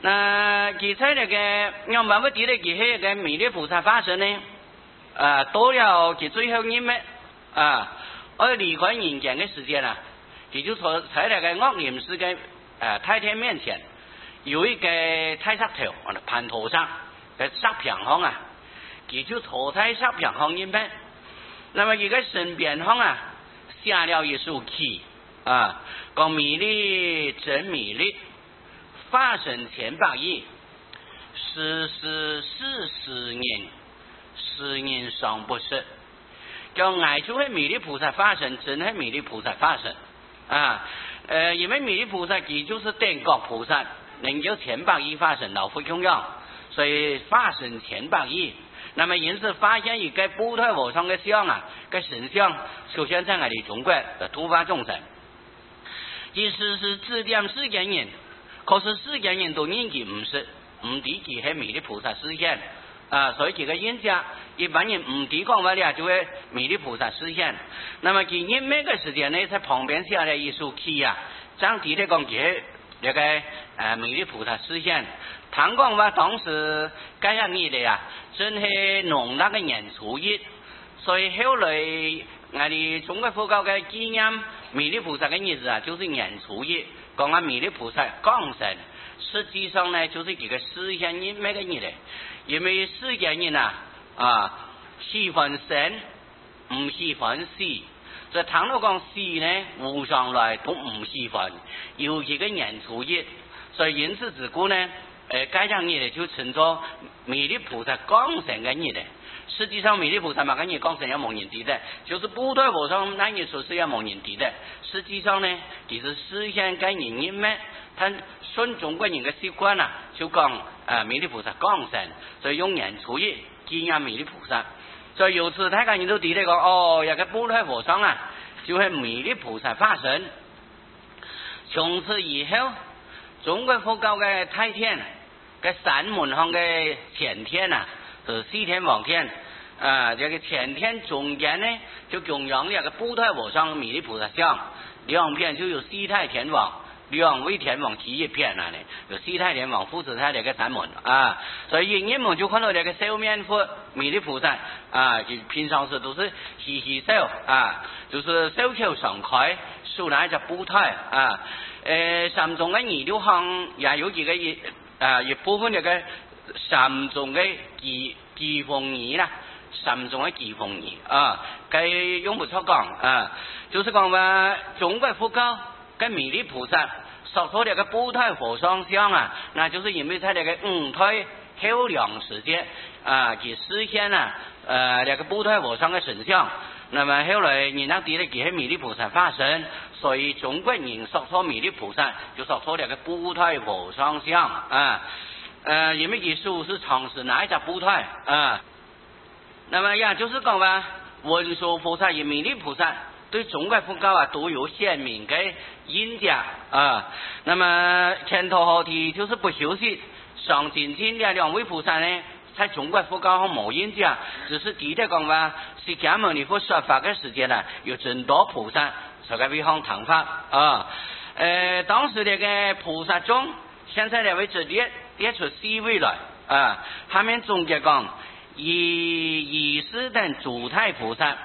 那其在那个让办法地的其那个弥勒菩萨化身呢，到了其最后一幕而离开人间的时间啊，他就坐在那个恶念师的太天面前，有一个太石头盘头上的石平方啊，他就坐在石平方里面，那么一个身边方下了一首曲讲弥勒真弥勒，化身千百亿，世年，十年尚不逝。叫爱就是弥勒菩萨化身，真是弥勒菩萨化身因为弥勒菩萨他就是等觉菩萨，能够千百亿化身老佛供养，所以化身千百亿。那么因此发现一个布袋和尚的像个神像出现在我哋中国的突发众生，其实是指点世间人，可是世间人都认佢唔是，唔知佢係弥勒菩薩示現所以這個現象一般人唔知講話就會彌勒菩薩示現。那麼佢因每個時間呢，在旁邊寫了一首曲張提的講佢那個彌勒菩薩示現。談講話當時嗰樣嘢嚟真係農曆嘅年初一，所以後來我哋中國佛教嘅紀念彌勒菩薩嘅日子就是年初一，講彌勒菩薩降生。實際上呢，就是這個示現日每個日嚟，因為世間人喜歡生，唔喜歡死。所以倘若講死呢，無上來都唔喜歡，尤其個年初一，所以因此自古呢，該樣日就稱作彌勒菩薩降生嘅日嚟。實際上彌勒菩薩嘛，嗰日降生有冇人知的，就是布袋和尚那日說是有冇人知的。實際上呢，其實示現該日咩？他順中國人嘅習慣就講彌勒菩薩降生，所以用年初一紀念彌勒菩薩。所以由此大家人都知道講有個布袋和尚就係彌勒菩薩化身。從此以後，中國佛教嘅太天嘅三門上嘅前天就是四天王天這個前天中間呢就供養一個布袋和尚彌勒菩薩像，兩邊就有四太天王。兩位天王其一片有四太天王、護持太那個三門所以人們就看到那個笑面佛彌勒菩薩就平常時都是嘻嘻笑就是笑口常開，手拿着布袋三種嘅二六行也有幾個一部分那個三種嘅寄鳳儀啦，三種嘅寄鳳儀佢用不錯講就是講話中國佛教跟彌勒菩薩所說那個布袋和尚像那就是因為在那個五胎後兩時間佢實現那個布袋和尚的神像。那麼後來人家提了佢係彌勒菩薩化身，所以中國人所說彌勒菩薩就所說那個布袋和尚像因為佢說是常是拿一隻布袋那麼也就是講話文殊菩薩與彌勒菩薩對中國佛教都有鮮明的印象那麼前頭後提就是不修飾上進心的兩位菩薩呢，在中國佛教上冇印象，只是提的講話釋迦牟尼佛說法的時間有真多菩薩在個地方談法當時那個菩薩中，現在兩位只列出4位來下面總結講以是等諸太菩薩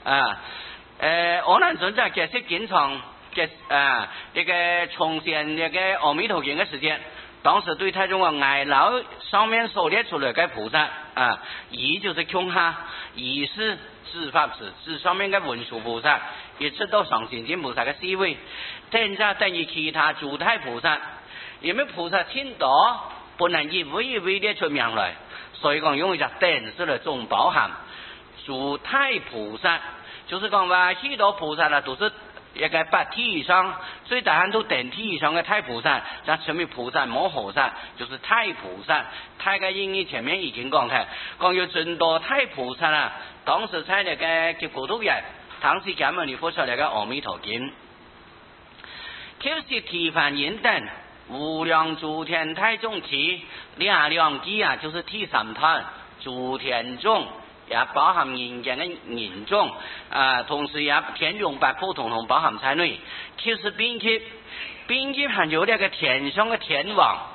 我們正在解釋經常這個重現這個阿彌陀經的時間，當時對太中國外老上面所列出來的菩薩以就是窮下，以是智法子，是上面的文殊菩薩，一直到上行經菩薩的4位，等於其他諸太菩薩，因為菩薩挺多，不能一位一位列出名來，所以講用一隻等式來總包含諸太菩薩。就是講話許多菩薩都是一個8體以上，最大限度等體以上的太菩薩，像成為菩薩摩訶薩，就是太菩薩。太嘅英語前面已經講嘅，講有真多太菩薩當時在那個結果都人，當時釋迦牟尼佛說那個阿彌陀經，就是提梵音等無量諸天太眾體，兩體就是體三壇諸天眾。也包含人間的人眾同時也天龍八部統統包含在內。就是並且還有那個天上的天王，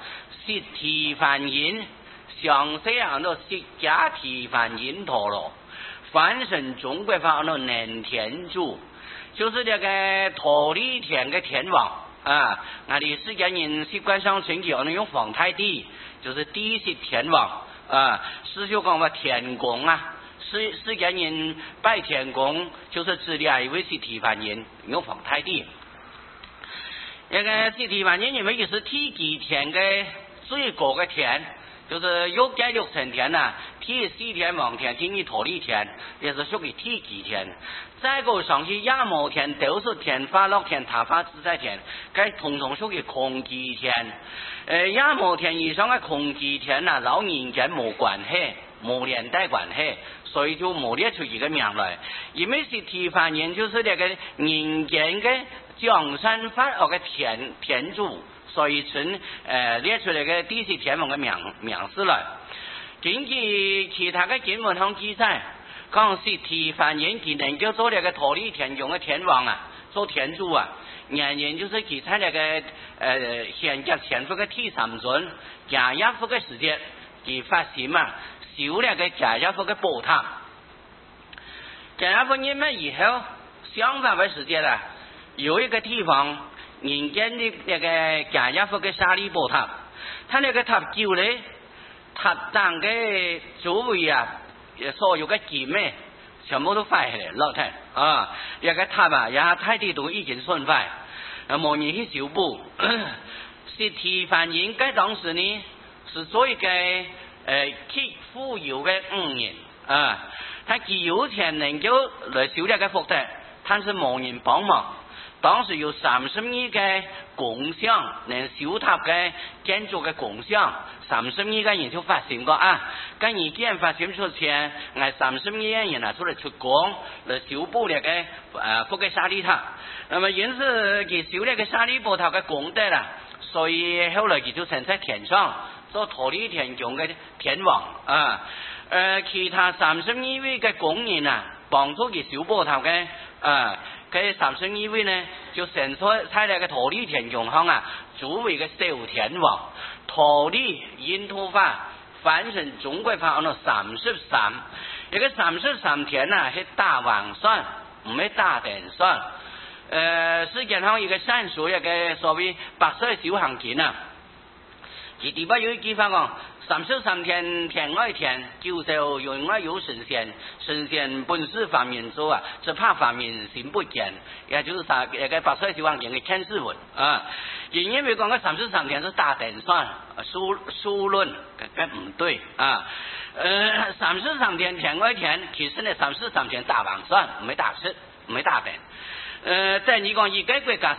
是提凡人，详细按照释迦提凡人陀罗，翻成中国话按照能天主，就是这个陀利天的天王啊。我哋释迦人习惯上称佢按照用皇太帝，就是第一天王啊。师兄讲话天公啊。释迦人拜天公，就是指的一位是提凡人，用皇太帝。那个是提凡人，因为就是第几天的最高的天，就是欲界六层天呐，第四天王天，第二陀利天，也是属于第几天。再个上去亚摩天、斗数天、法乐天、他法自在天，该统统属于空极天。亚摩天以上的空极天呐，老人间冇关系，冇连带关系。所以就冇列出一个名来，因为是提凡人，就是那个人间的江山法学的天主，所以称列出那个第四天王的名字来。根据其他的经文上记载，讲是提凡人佢能够做那个陀利天中的天王啊，做天主啊，原因就是佢在那个显教前夫的第三尊迦叶夫的时间，佢发心啊。修那个迦叶佛的宝塔，迦叶佛念完以后，相反的时间啦，有一个地方，人间的那个迦叶佛的沙利宝塔，他那个塔久嘞，塔当的周围啊，所有的基面全部都坏下来，老太啊，那个塔啊，然后太地都已经损坏，没人去修补，是提凡人该当时呢，是做一个。去富有的5年啊，他既有钱能够来修那个福德，但是冇人帮忙。当时有32个工匠能修塔的建筑的工匠，32个人就发心过啊，跟你既然发心出钱，我32个人啊出来出工来修补那个福格沙利塔。那么因此佢修那个沙利宝塔的功德啦，所以后来佢就成在天上。做陀利天中的天王啊，其他32位的工人啊，帮助佢修宝塔嘅佢32位呢，就成出在那个陀利天中上啊，作为个小天王。陀利印度法翻成中国法按照33，这个33天啊，是大王算，唔系大天算。世界上一个善数一个所谓白色小行经啊。其第八有一句话讲，33天天外天，九州云外有神仙，神仙本是凡人做啊，只怕凡人心不见，也就是啥那个八岁小王经的千字文啊。因为讲个33天是大天算，数论根本唔对啊。33天天外天，其实呢33天大王算，唔系大事，唔系大天。在你讲一个国家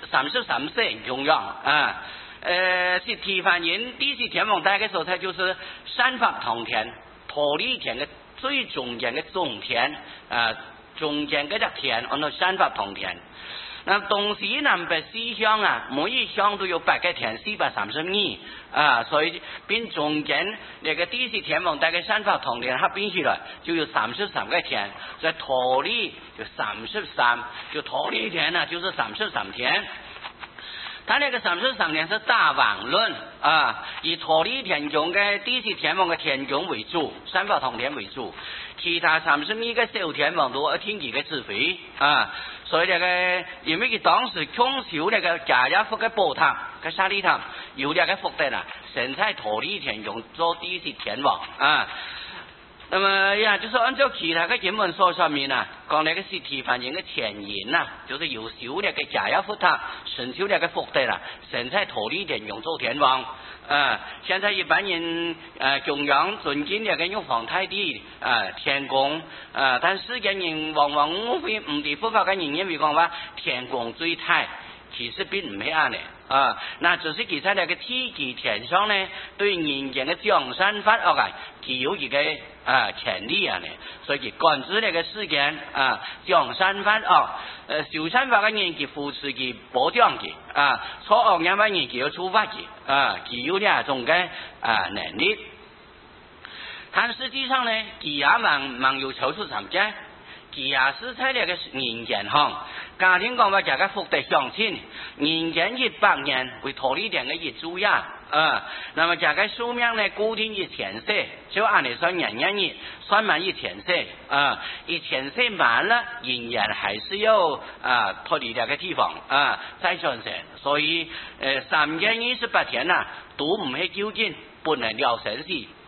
33岁重要啊。是提凡人第四天王大概所在就是三法同天，陀利天的最中间的中天中间嗰只天按照三法同天。那东西南北西向啊，每一向都有8个天，432啊，所以变中间那个第四天王大概三法同天，它变起来就有33个天，所以陀利就33，就陀利天啊，就是33天。他那个33天是大王论啊，以陀利天中的第四天王的天中为主，三法同天为主，其他32个小天王都要听佢嘅指挥啊。所以那个因为佢当时强修那个迦叶佛的宝塔、个沙利塔，有那个福德啦，神在陀利天中做第四天王啊。那么呀，就是按照其他的经文所说明啊，讲那个是提凡人的前言呐，就是有修那个迦叶佛塔，神修那个福德啦，神在陀利天中做天王啊。现在一般人供养尊敬那个用皇太帝天公但世间人往往误会唔地佛法嘅人认为讲话天公最大，其实并唔系咁嘅啊。那只是其在那个天极天上呢，对人间的江山法学具有一个权利呢，所以佢管制那个世间江山法学修山法嘅人佢扶持佢保障佢错恶人嘅人佢要处罚佢佢有呢种嘅能力。但实际上呢，佢也冇有抽出参加，佢也是在那个人间行。家庭讲话，这个福德相亲，人间100年为陀利天嘅业主呀那么这个寿命呢固定1000岁，就按理说人算满1000岁，1000岁满了仍然还是要脱离那个地方再上升，所以328天都唔係究竟不能了生死。